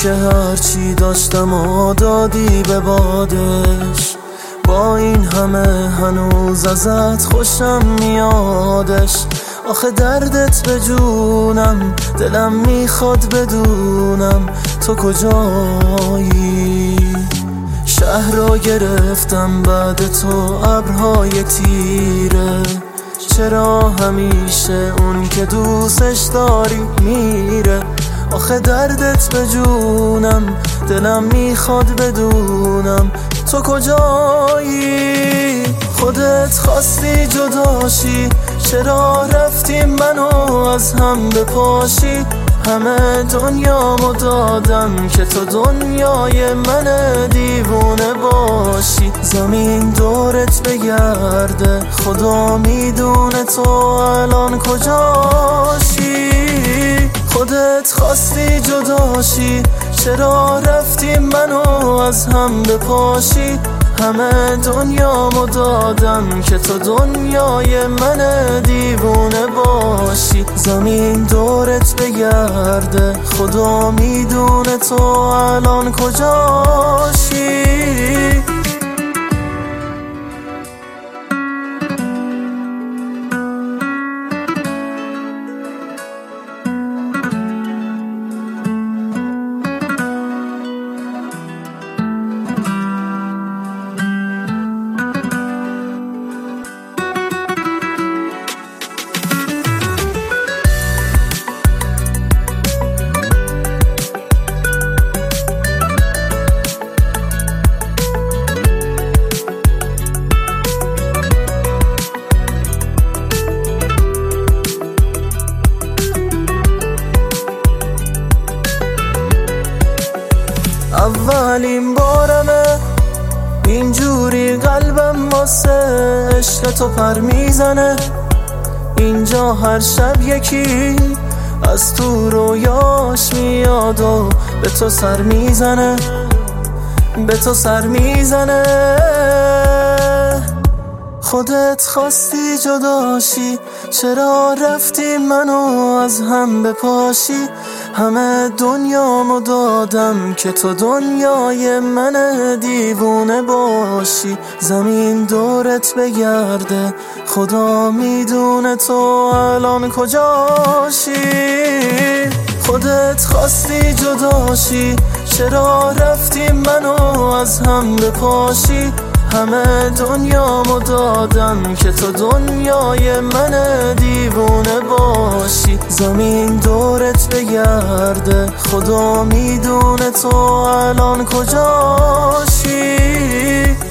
که هرچی داشتم و دادی به بادش. با این همه هنوز ازت خوشم میادش. آخه دردت به جونم، دلم میخواد بدونم تو کجایی. شهر را گرفتم بعد تو ابرهای تیره. چرا همیشه اون که دوستش داری میره؟ آخه دردت به جونم، دلم میخواد بدونم تو کجایی. خودت خواستی جداشی، چرا رفتی منو از هم بپاشی؟ همه دنیامو دادم که تو دنیای من دیوونه باشی. زمین دورت بگرده، خدا میدونه تو الان کجاشی. خودت خواستی جداشی، چرا رفتی منو از هم بپاشی؟ همه دنیامو دادم که تو دنیای من دیوونه باشی. زمین دورت بگرده، خدا میدونه تو الان کجاشی. اولین بارمه اینجوری قلبم واسه عشق تو پر میزنه. اینجا هر شب یکی از تو رویاش میاد و به تو سر میزنه، به تو سر میزنه. خودت خواستی جداشی، چرا رفتی منو از هم بپاشی؟ همه دنیامو دادم که تو دنیای من دیوونه باشی. زمین دورت بگرده، خدا میدونه تو الان کجاشی. خودت خواستی جداشی، چرا رفتی منو از هم بپاشی؟ همه دنیامو دادم که تو دنیای من دیوونه باشی. زمین دورت بگرده، خدا میدونه تو الان کجاشی.